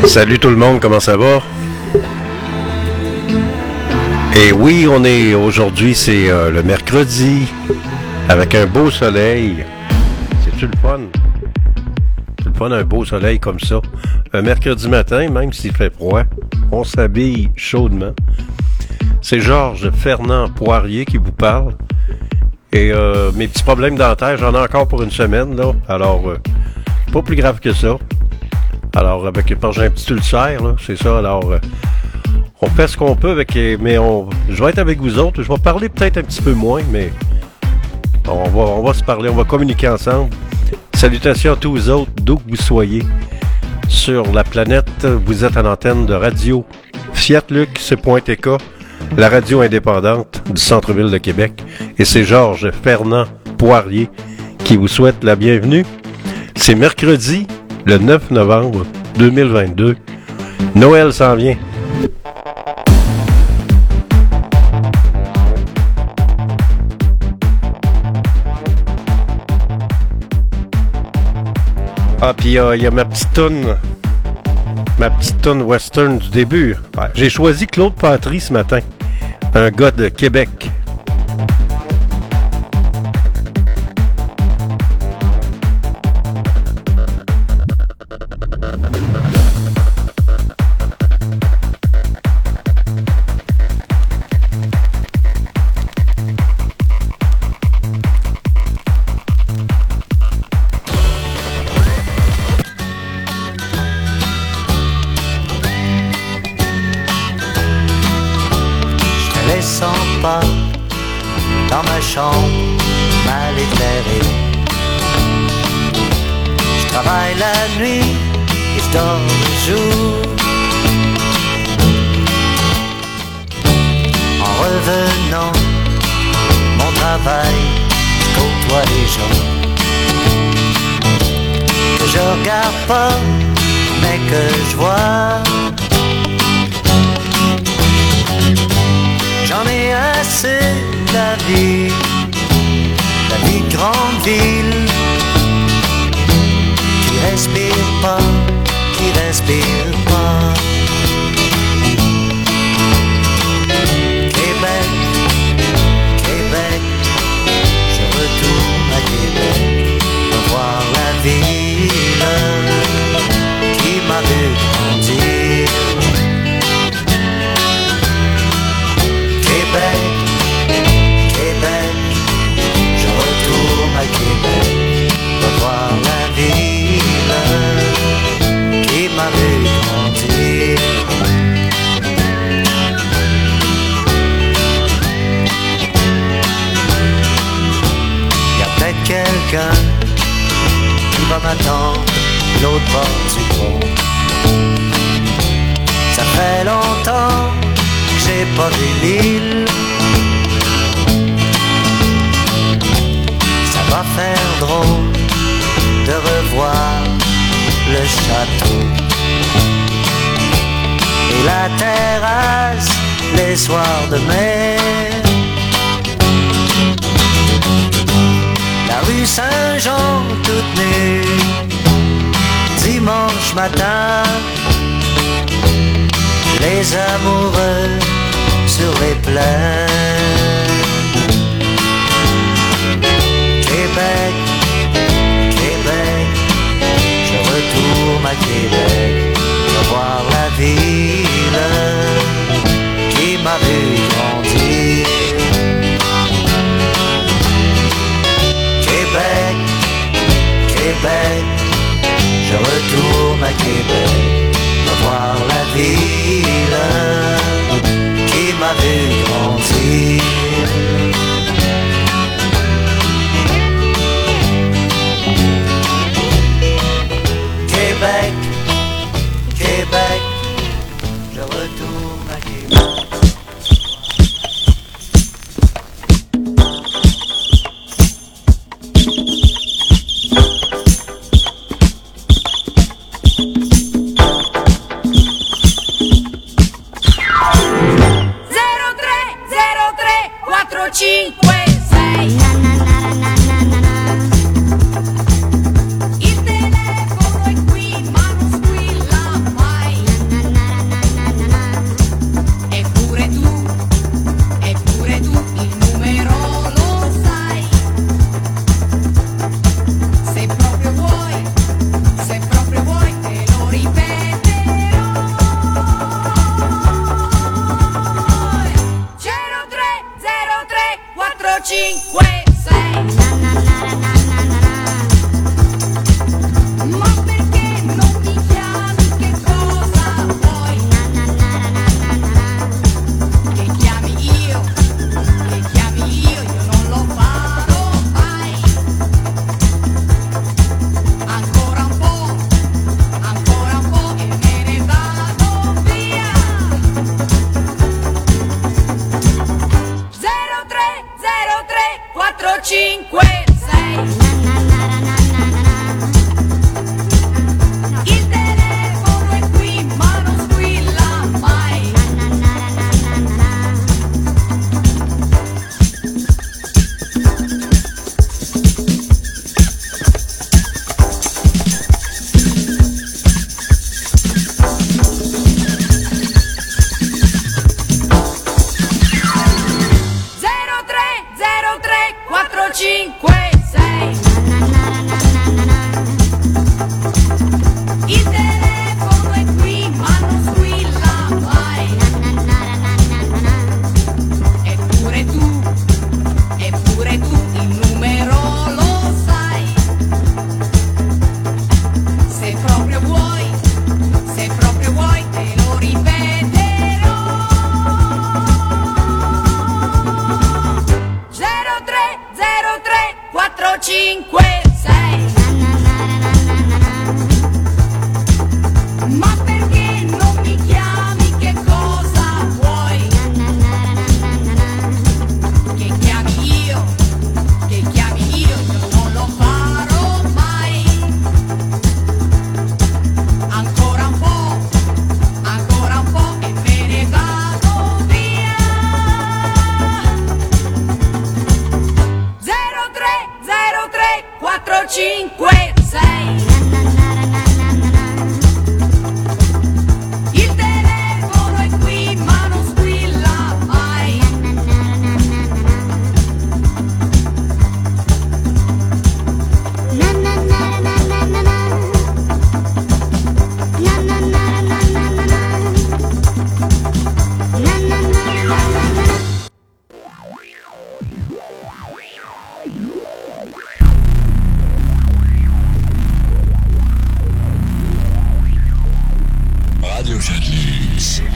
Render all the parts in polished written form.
Salut tout le monde, comment ça va? Et oui, on est aujourd'hui, c'est le mercredi, avec un beau soleil. C'est-tu le fun? C'est le fun, un beau soleil comme ça. Un mercredi matin, même s'il fait froid, on s'habille chaudement. C'est Georges Fernand Poirier qui vous parle. Et mes petits problèmes dentaires, j'en ai encore pour une semaine, là. Alors, pas plus grave que ça. Alors, j'ai un petit ulcère, là, c'est ça. Alors, on fait ce qu'on peut avec, mais je vais être avec vous autres. Je vais parler peut-être un petit peu moins, mais on va se parler, on va communiquer ensemble. Salutations à tous vous autres, d'où que vous soyez sur la planète. Vous êtes à l'antenne de radio Fiat-Luc.tk, la radio indépendante du centre-ville de Québec. Et c'est Georges Fernand Poirier qui vous souhaite la bienvenue. C'est mercredi, le 9 novembre 2022. Noël s'en vient. Ah, puis il y a ma petite toune western du début. Ouais, j'ai choisi Claude Patry ce matin, un gars de Québec. Dans ma chambre mal éclairée, je travaille la nuit et je dors le jour. En revenant mon travail, je côtoie les gens que je regarde pas mais que je vois. J'en ai assez de la vie de grande ville, qui respire pas. Québec, Québec, je retourne à Québec, revoir la ville qui m'a vu grandir. Québec, Québec, je retourne à Québec, revoir la ville qui m'a vu grandir. Y'a peut-être quelqu'un qui va m'attendre de l'autre bord du pont. Ça fait longtemps j'ai pas vu l'île. Ça va faire drôle de revoir le château et la terrasse les soirs de mai. La rue Saint-Jean toute nue dimanche matin, les amoureux sur les plaines. Québec, Québec, je retourne à Québec, revoir la ville qui m'a vu grandir. Québec, Québec, je retourne à Québec, revoir la ville qui m'a vu grandir. Québec, Québec, je retourne à Québec.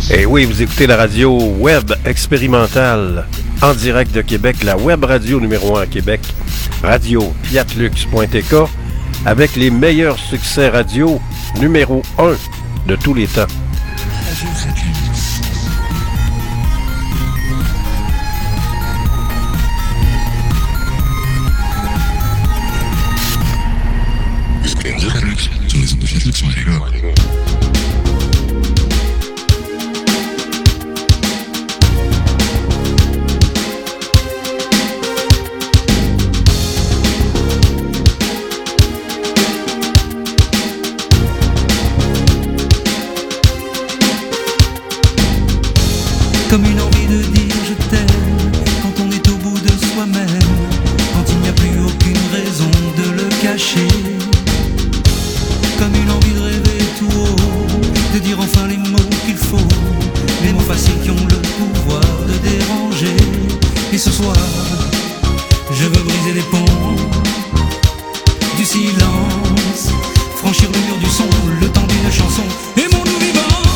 Et oui, vous écoutez la radio web expérimentale en direct de Québec, la web radio numéro 1 à Québec, radio-lux.tk, avec les meilleurs succès radio numéro 1 de tous les temps. Comme une envie de dire je t'aime, quand on est au bout de soi-même, quand il n'y a plus aucune raison de le cacher. Comme une envie de rêver tout haut, de dire enfin les mots qu'il faut, les mots faciles qui ont le pouvoir de déranger. Et ce soir, je veux briser les ponts du silence, franchir le mur du son, le temps d'une chanson. Aimons-nous vivants.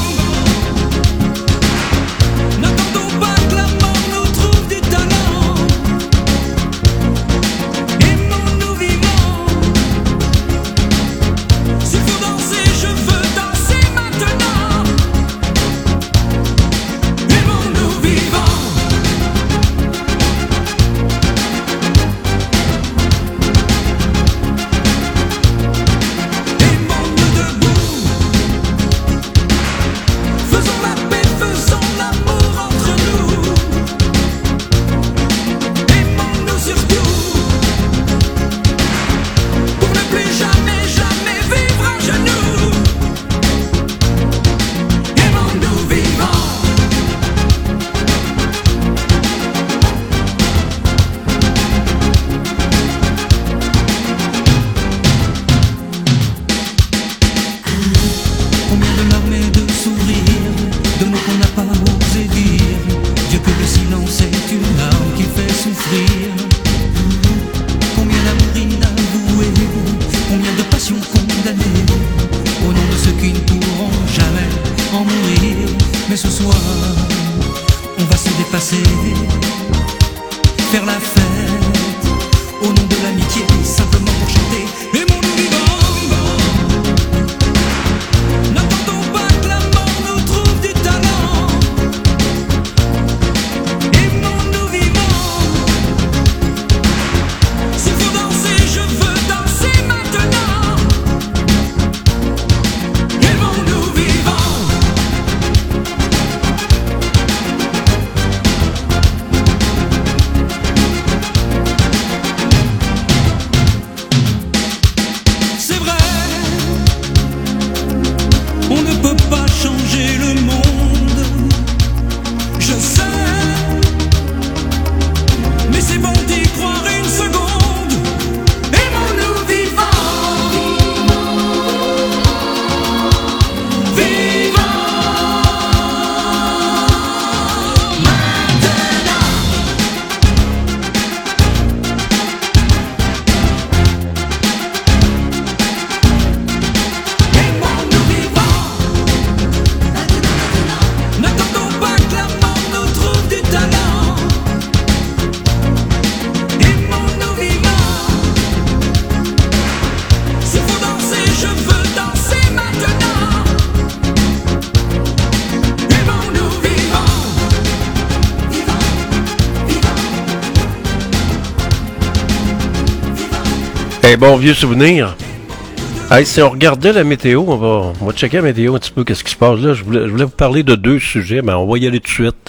Bon vieux souvenir. Hey, si on regardait la météo, on va checker la météo un petit peu, qu'est-ce qui se passe là. Je voulais vous parler de deux sujets, mais on va y aller tout de suite.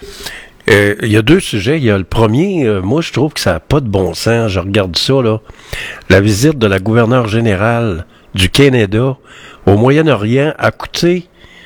Il y a deux sujets. Il y a le premier, moi je trouve que ça n'a pas de bon sens. Je regarde ça, là. La visite de la gouverneure générale du Canada au Moyen-Orient a coûté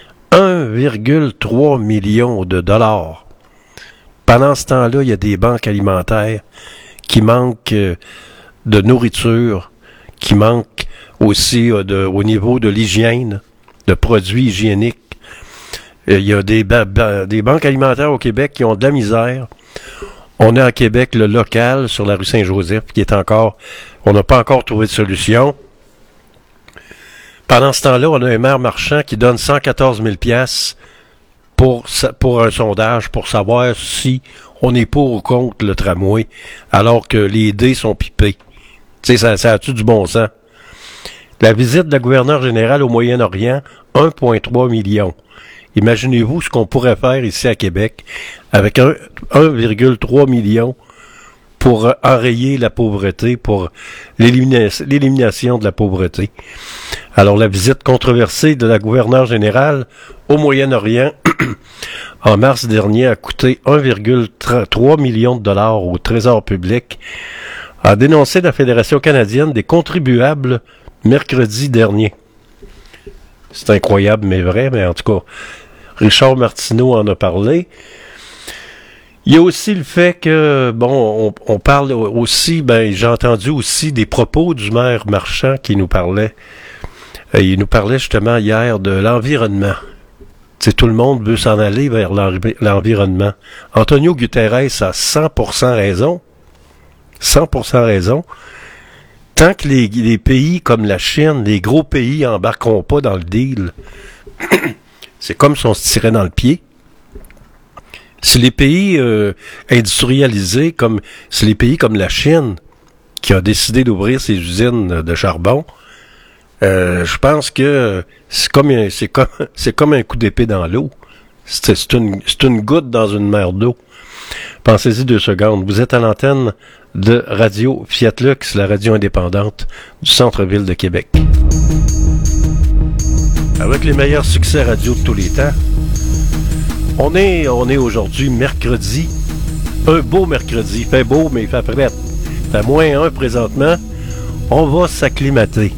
1,3 million de dollars. Pendant ce temps-là, il y a des banques alimentaires qui manquent de nourriture, qui manquent aussi au niveau de l'hygiène, de produits hygiéniques. Il y a des banques alimentaires au Québec qui ont de la misère. On a à Québec le local sur la rue Saint-Joseph qui est encore... On n'a pas encore trouvé de solution. Pendant ce temps-là, on a un maire marchand qui donne 114 000 $ pour un sondage, pour savoir si on est pour ou contre le tramway, alors que les dés sont pipés. Tu sais, ça a-tu du bon sens? La visite de la gouverneure générale au Moyen-Orient, 1,3 million. Imaginez-vous ce qu'on pourrait faire ici à Québec avec 1,3 million pour enrayer la pauvreté, pour l'élimination de la pauvreté. Alors, la visite controversée de la gouverneure générale au Moyen-Orient en mars dernier a coûté 1,3 million de dollars au Trésor public, a dénoncé la Fédération canadienne des contribuables mercredi dernier. C'est incroyable, mais vrai, mais en tout cas, Richard Martineau en a parlé. Il y a aussi le fait que, bon, on parle aussi, j'ai entendu aussi des propos du maire Marchand qui nous parlait. Il nous parlait justement hier de l'environnement. Tu sais, tout le monde veut s'en aller vers l'environnement. Antonio Guterres a 100% raison. 100% raison. Tant que les pays comme la Chine, les gros pays embarqueront pas dans le deal, c'est comme si on se tirait dans le pied. Si les pays industrialisés, si les pays comme la Chine, qui a décidé d'ouvrir ses usines de charbon, je pense que c'est comme un coup d'épée dans l'eau. C'est une goutte dans une mer d'eau. Pensez-y 2 secondes. Vous êtes à l'antenne de Radio Fiat Lux, la radio indépendante du centre-ville de Québec. Avec les meilleurs succès radio de tous les temps. On est aujourd'hui mercredi. Un beau mercredi. Il fait beau, mais il fait frais. Il fait -1 présentement. On va s'acclimater.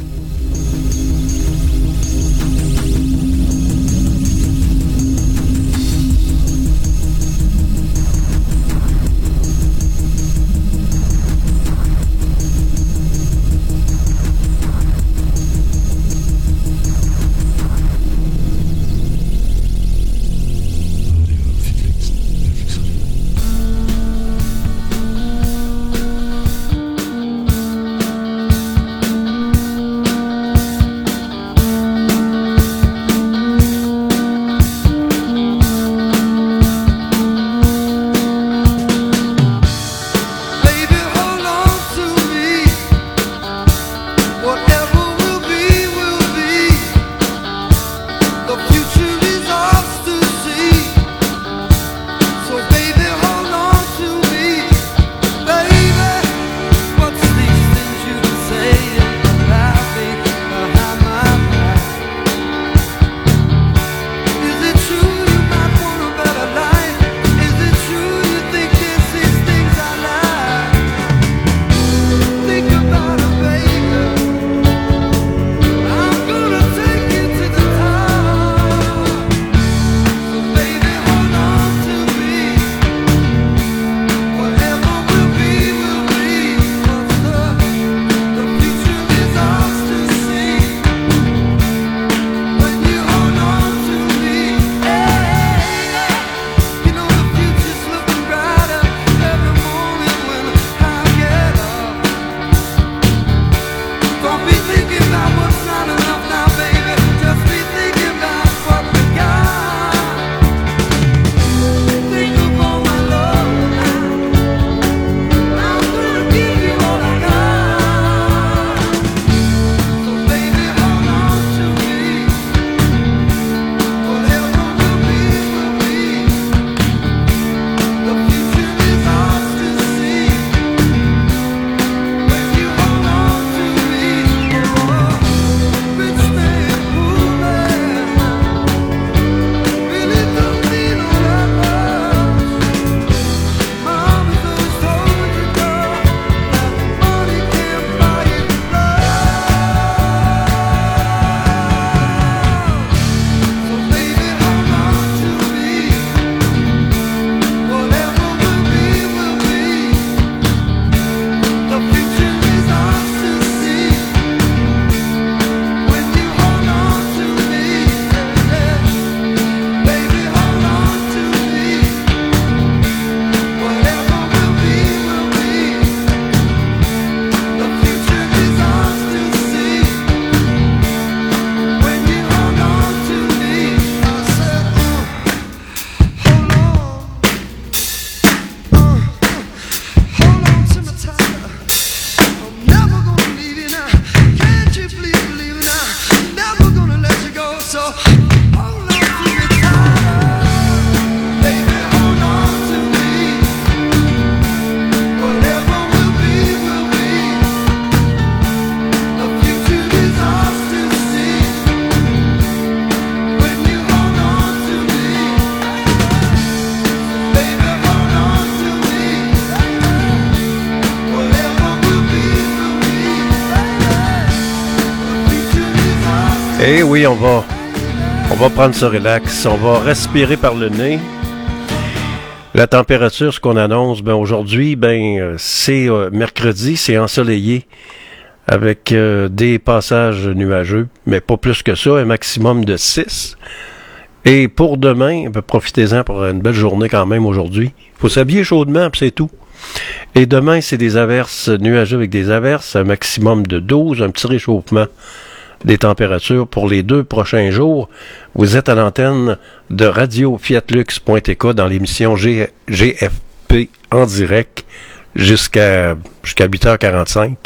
oui, on va prendre ça relax. On va respirer par le nez. La température, ce qu'on annonce, aujourd'hui, c'est mercredi, c'est ensoleillé avec des passages nuageux, mais pas plus que ça, un maximum de 6. Et pour demain, profitez-en pour une belle journée quand même aujourd'hui. Il faut s'habiller chaudement, puis c'est tout. Et demain, c'est des averses nuageux avec des averses, un maximum de 12, un petit réchauffement des températures pour les 2 prochains jours. Vous êtes à l'antenne de Radio Fiatlux.tk dans l'émission GFP en direct jusqu'à 8h45.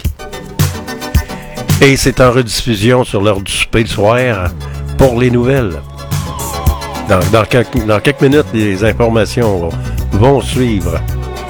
Et c'est en rediffusion sur l'heure du souper le soir pour les nouvelles. Dans quelques minutes, les informations vont suivre.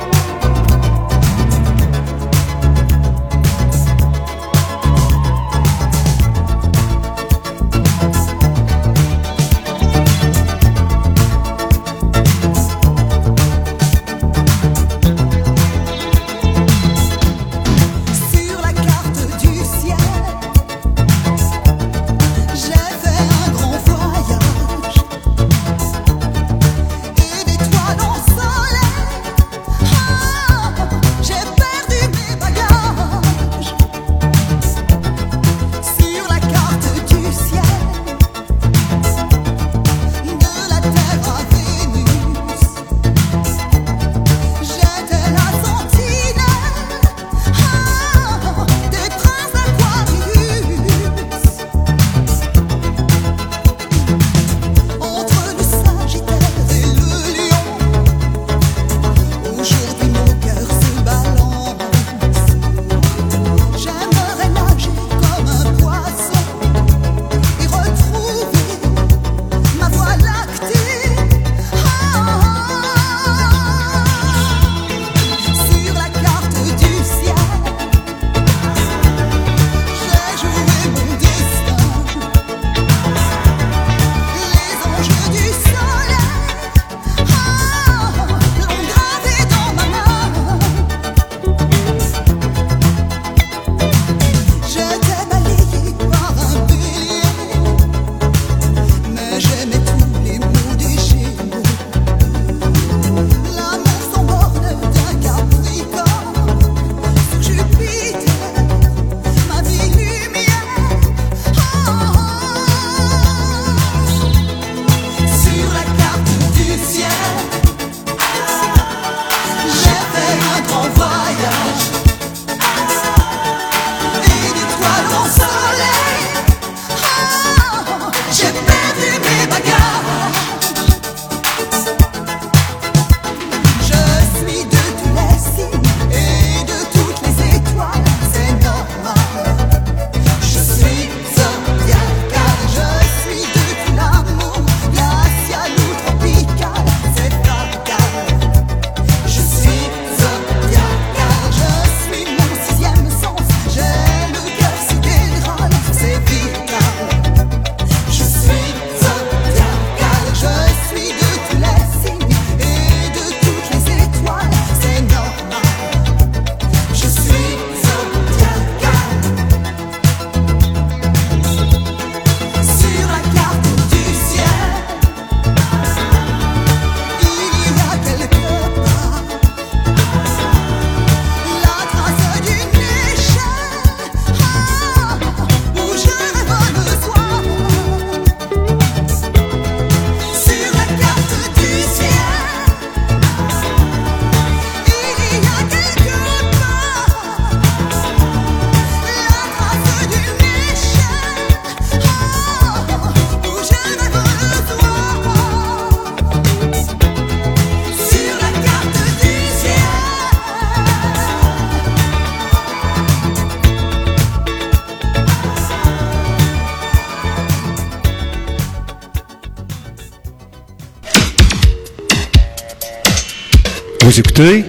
Vous écoutez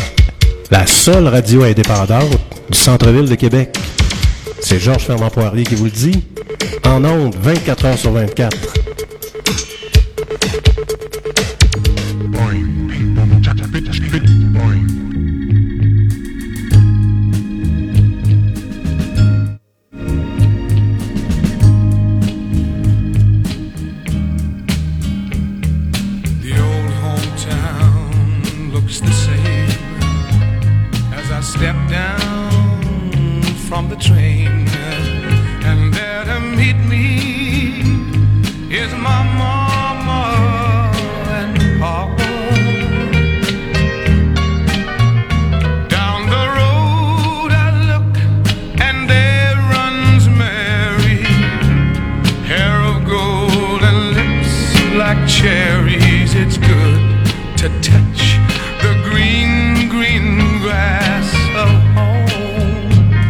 la seule radio indépendante du centre-ville de Québec. C'est Georges Fernand Poirier qui vous le dit, en ondes 24 heures sur 24. like cherries. It's good to touch the green, green grass of home.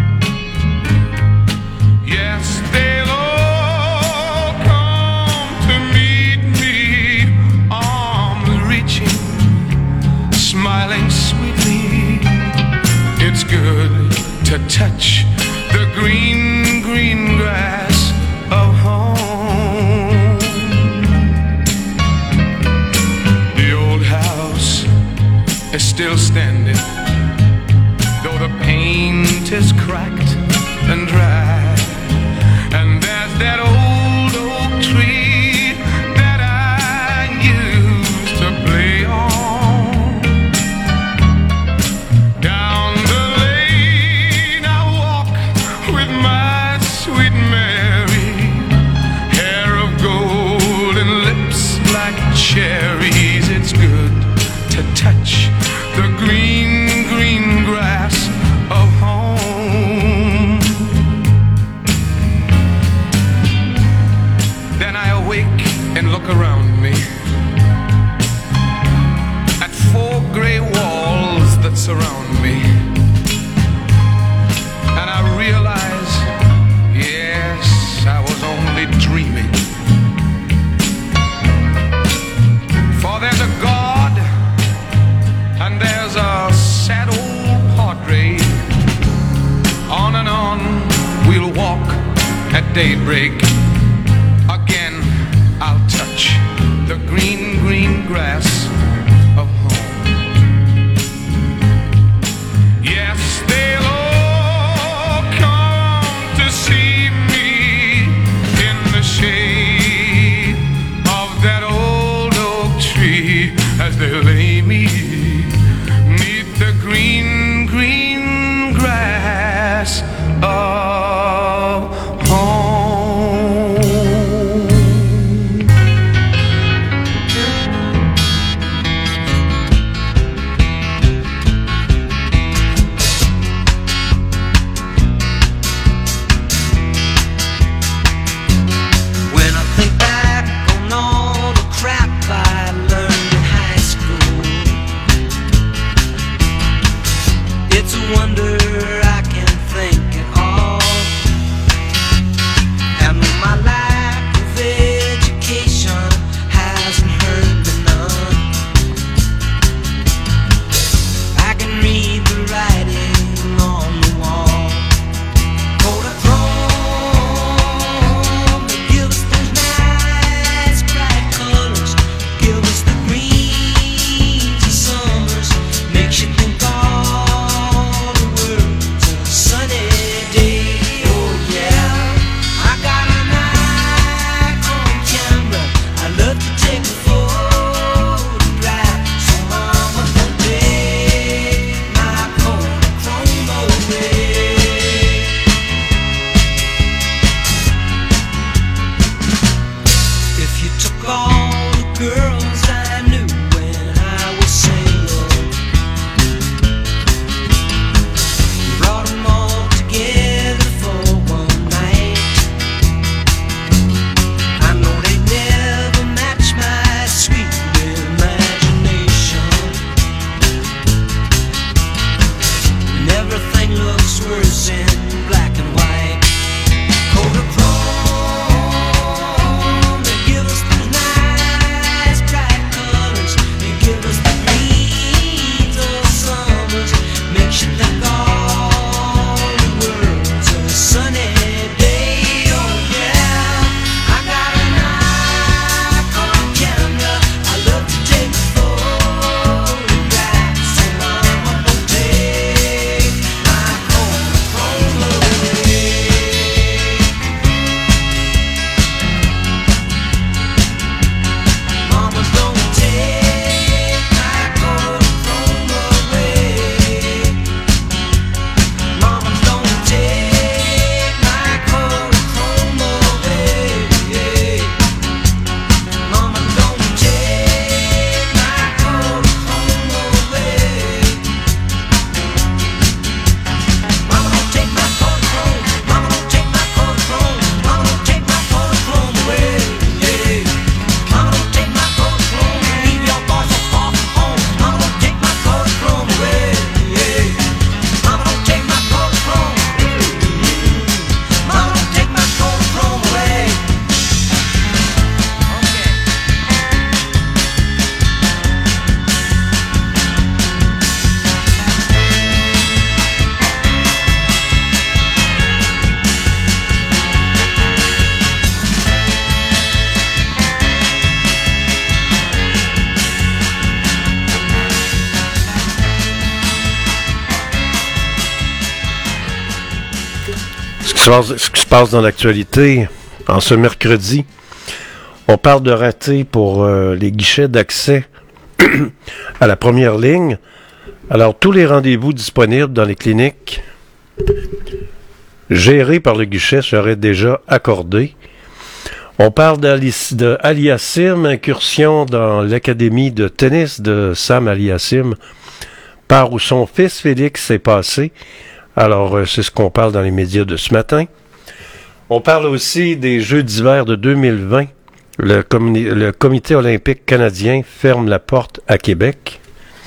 Yes, they'll all come to meet me, arms reaching, smiling sweetly. It's good to touch the green, green grass of home. The old house is still standing, though the paint is cracked and dry. And there's that old oak tree that I used to play on. Down the lane I walk with my sweet Mary, hair of gold and lips like cherries. It's good to touch the green, green grass of home. Then I awake and look around me at 4 gray walls that surround me, and I realize, yes, I was only dreaming. For there's a God and there's a sad old padre. On and on we'll walk at daybreak. Again I'll touch the green, green grass of home. Yes, they'll all come to see me in the shade of that old oak tree as they lay me neath the green, green grass of home. When I think back on all the crap I learned in high school, it's a wonder I can think at all. And my lack of education hasn't hurt me none. I can read the writing on the wall. Kodachrome, they give us those nice bright colors, give us the greens of summers, makes you think all the world's a sunny day. Oh yeah, I got a Nikon camera, I love to take a photograph, so mama don't take my Kodachrome away. If you took all the girls I knew when I was single, brought them all together for one night, I know they'd never match my sweet imagination. And everything looks worse in black and white. Kodachrome, they give us those nice bright Ce qui se passe dans l'actualité, en ce mercredi, on parle de raté pour les guichets d'accès à la première ligne. Alors, tous les rendez-vous disponibles dans les cliniques gérés par le guichet seraient déjà accordés. On parle d'Aliassim, incursion dans l'académie de tennis de Sam Aliassim, par où son fils Félix est passé. Alors, c'est ce qu'on parle dans les médias de ce matin. On parle aussi des Jeux d'hiver de 2020. Le Comité olympique canadien ferme la porte à Québec.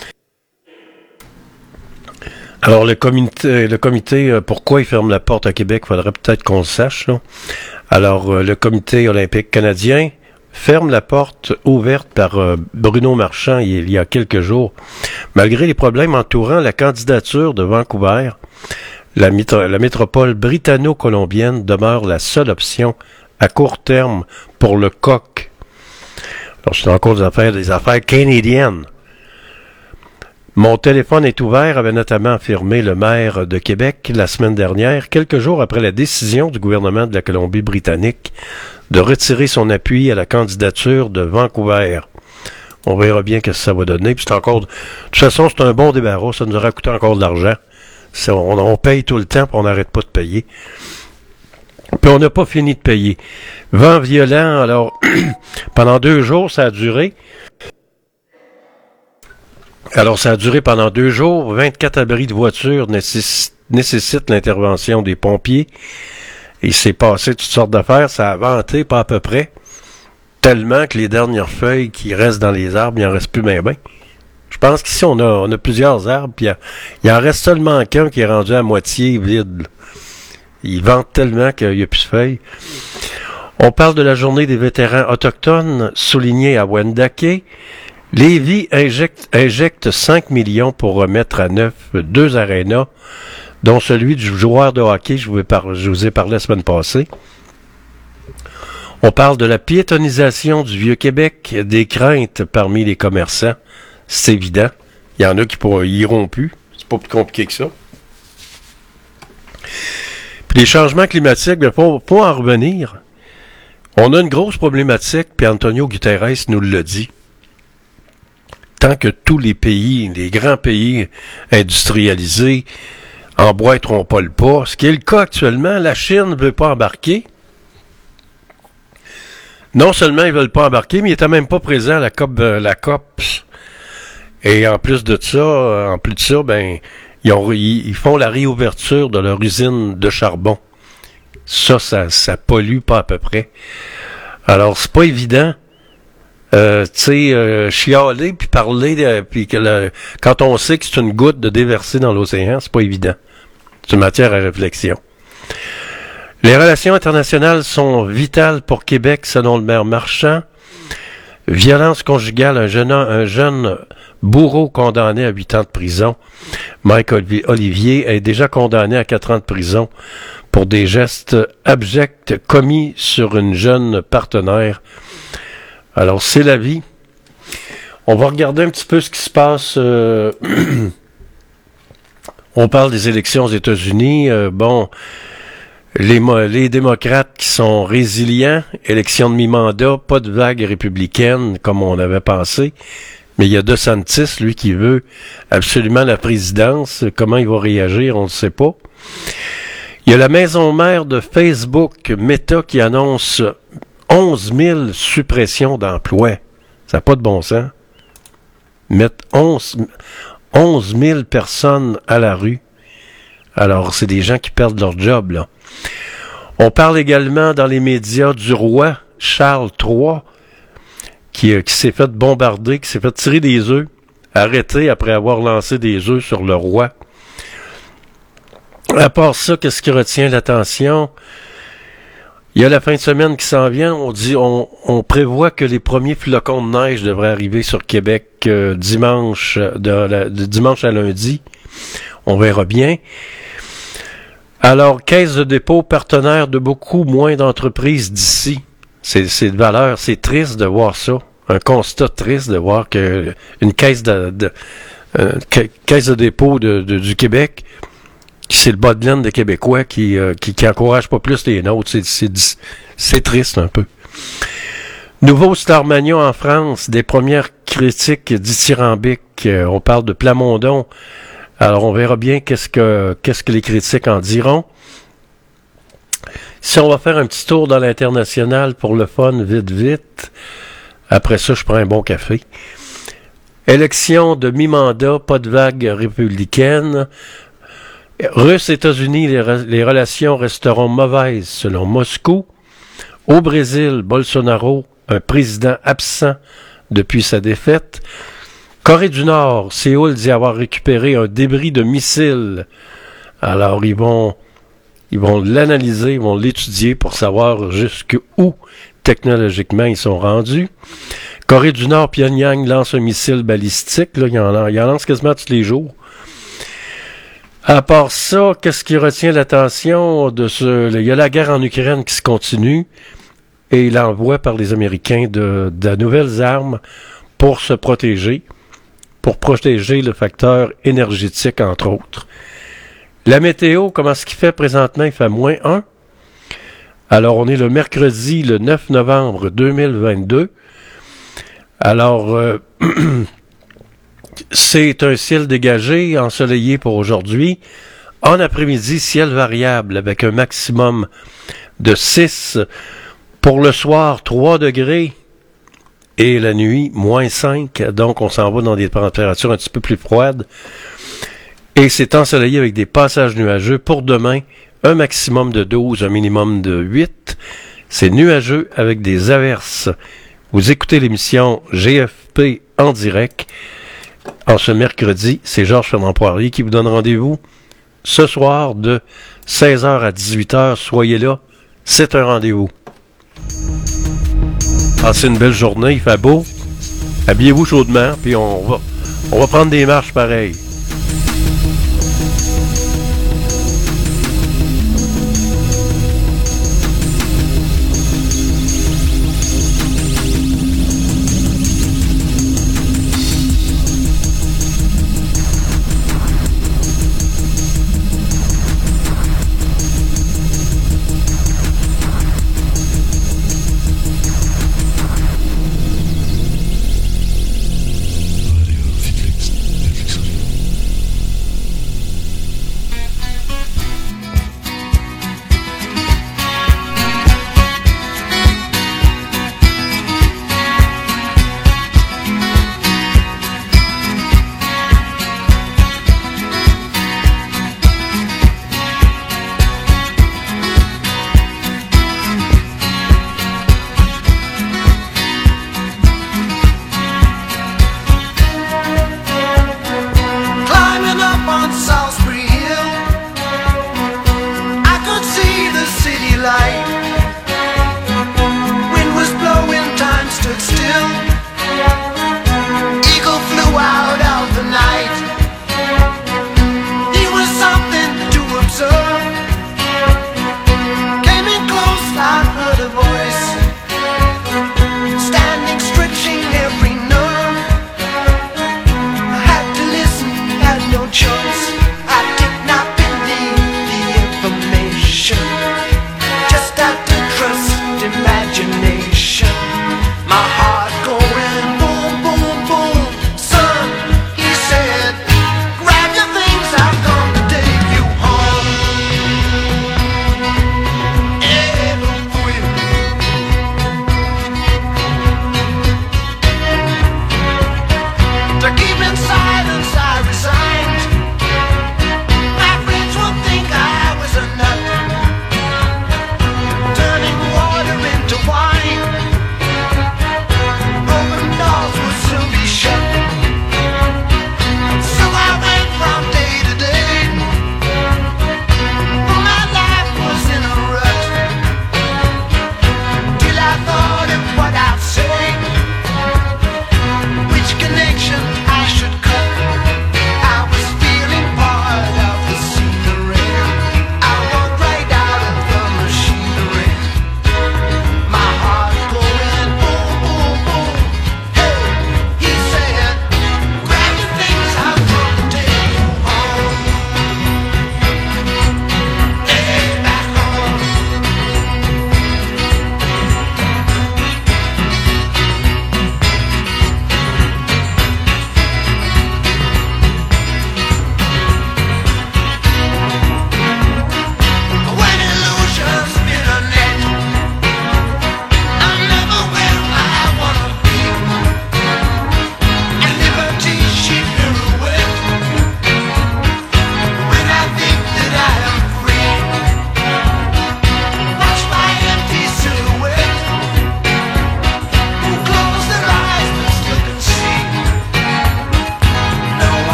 Alors, le comité, pourquoi il ferme la porte à Québec? Il faudrait peut-être qu'on le sache, là. Alors, le Comité olympique canadien ferme la porte ouverte par Bruno Marchand il y a quelques jours. Malgré les problèmes entourant la candidature de Vancouver, la métropole britanno-colombienne demeure la seule option à court terme pour le COQ. Alors, c'est encore des affaires canadiennes. Mon téléphone est ouvert, avait notamment affirmé le maire de Québec la semaine dernière, quelques jours après la décision du gouvernement de la Colombie-Britannique de retirer son appui à la candidature de Vancouver. On verra bien ce que ça va donner. Puis c'est encore, de toute façon, c'est un bon débarras. Ça nous aura coûté encore de l'argent. On paye tout le temps, puis on n'arrête pas de payer. Puis on n'a pas fini de payer. Vent violent, alors, pendant 2 jours, ça a duré. Alors, ça a duré pendant 2 jours. 24 abris de voitures nécessitent l'intervention des pompiers. Il s'est passé toutes sortes d'affaires. Ça a venté, pas à peu près. Tellement que les dernières feuilles qui restent dans les arbres, il n'en reste plus bien. Je pense qu'ici, on a plusieurs arbres, puis il en reste seulement qu'un qui est rendu à moitié vide. Il vente tellement qu'il n'y a plus de feuilles. On parle de la journée des vétérans autochtones, soulignée à Wendake. Lévis injecte 5 millions pour remettre à neuf 2 arénas, dont celui du joueur de hockey, je vous ai parlé la semaine passée. On parle de la piétonisation du Vieux-Québec, des craintes parmi les commerçants. C'est évident. Il y en a qui iront plus. C'est pas plus compliqué que ça. Puis les changements climatiques, bien, pour en revenir, on a une grosse problématique, puis Antonio Guterres nous l'a dit. Tant que tous les pays, les grands pays industrialisés, emboîteront pas le pas, ce qui est le cas actuellement, la Chine ne veut pas embarquer. Non seulement ils ne veulent pas embarquer, mais ils n'étaient même pas présents à la COP. Et en plus de ça, ben, ils font la réouverture de leur usine de charbon. Ça pollue pas à peu près. Alors, c'est pas évident. Chialer puis parler, quand on sait que c'est une goutte de déverser dans l'océan, c'est pas évident. C'est une matière à réflexion. Les relations internationales sont vitales pour Québec, selon le maire Marchand. Violence conjugale, un jeune bourreau condamné à 8 ans de prison. Mike Olivier est déjà condamné à 4 ans de prison pour des gestes abjects commis sur une jeune partenaire. Alors, c'est la vie. On va regarder un petit peu ce qui se passe. On parle des élections aux États-Unis. Les démocrates qui sont résilients, élection de mi-mandat, pas de vague républicaine comme on avait pensé. Mais il y a DeSantis, lui, qui veut absolument la présidence. Comment il va réagir, on ne sait pas. Il y a la maison mère de Facebook, Meta, qui annonce 11 000 suppressions d'emplois. Ça n'a pas de bon sens. Mettre 11 000 personnes à la rue. Alors, c'est des gens qui perdent leur job, là. On parle également dans les médias du roi Charles III, qui s'est fait bombarder, qui s'est fait tirer des œufs, arrêté après avoir lancé des œufs sur le roi. À part ça, qu'est-ce qui retient l'attention? Il y a la fin de semaine qui s'en vient. On prévoit que les premiers flocons de neige devraient arriver sur Québec dimanche, de dimanche à lundi. On verra bien. Alors, Caisse de dépôt, partenaire de beaucoup moins d'entreprises d'ici. C'est de valeur. C'est triste de voir ça. Un constat triste de voir que une caisse de dépôt du Québec c'est le bas de laine des Québécois qui encourage pas plus les nôtres. C'est triste un peu. Nouveau Starmania en France, des premières critiques dithyrambiques. On parle de Plamondon. Alors, on verra bien qu'est-ce que les critiques en diront. Si on va faire un petit tour dans l'international pour le fun, vite. Après ça, je prends un bon café. Élection de mi-mandat, pas de vague républicaine. Russes-États-Unis, les relations resteront mauvaises selon Moscou. Au Brésil, Bolsonaro, un président absent depuis sa défaite. Corée du Nord, Séoul dit avoir récupéré un débris de missile. Alors, ils vont l'analyser, ils vont l'étudier pour savoir jusqu'où technologiquement ils sont rendus. Corée du Nord, Pyongyang lance un missile balistique. Là, il en lance quasiment tous les jours. À part ça, qu'est-ce qui retient l'attention il y a la guerre en Ukraine qui se continue et l'envoi par les Américains de nouvelles armes pour se protéger, pour protéger le facteur énergétique, entre autres. La météo, comment est-ce qu'il fait présentement? Il fait -1. Alors, on est le mercredi, le 9 novembre 2022. Alors, c'est un ciel dégagé, ensoleillé pour aujourd'hui. En après-midi, ciel variable avec un maximum de 6. Pour le soir, 3 degrés. Et la nuit, -5. Donc, on s'en va dans des températures un petit peu plus froides. Et c'est ensoleillé avec des passages nuageux. Pour demain, un maximum de 12, un minimum de 8. C'est nuageux avec des averses. Vous écoutez l'émission GFP en direct. En ce mercredi, c'est Georges Fernand Poirier qui vous donne rendez-vous ce soir de 16h à 18h. Soyez là, c'est un rendez-vous. Passez une belle journée, il fait beau. Habillez-vous chaudement, puis on va prendre des marches pareilles.